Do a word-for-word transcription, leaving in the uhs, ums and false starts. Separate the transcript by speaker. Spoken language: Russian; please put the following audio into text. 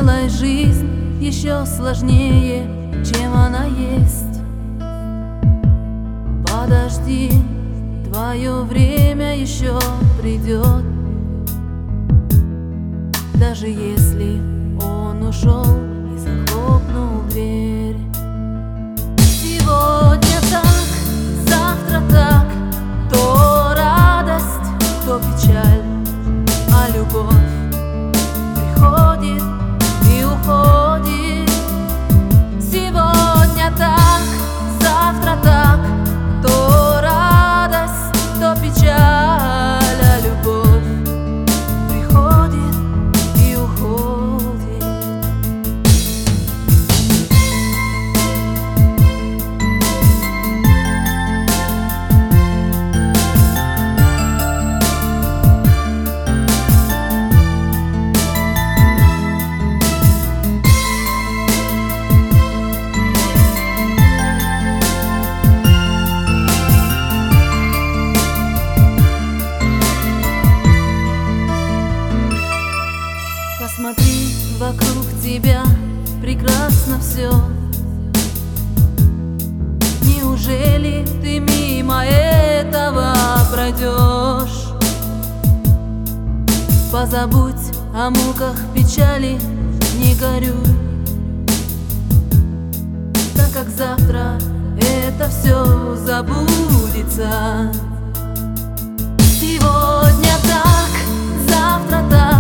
Speaker 1: делай жизнь еще сложнее, чем она есть. Подожди, твое время еще придет. Даже если он ушел и захлопнул дверь. Сегодня так, завтра так, то радость, то печаль, а любовь приходит и уходит. Сегодня так, завтра так, то радость, то печаль, а любовь приходит и уходит. Посмотри, вокруг тебя прекрасно все. Неужели ты мимо этого пройдешь? Позабудь о муках печали, не горюй, так как завтра это все забудется. Сегодня так, завтра так,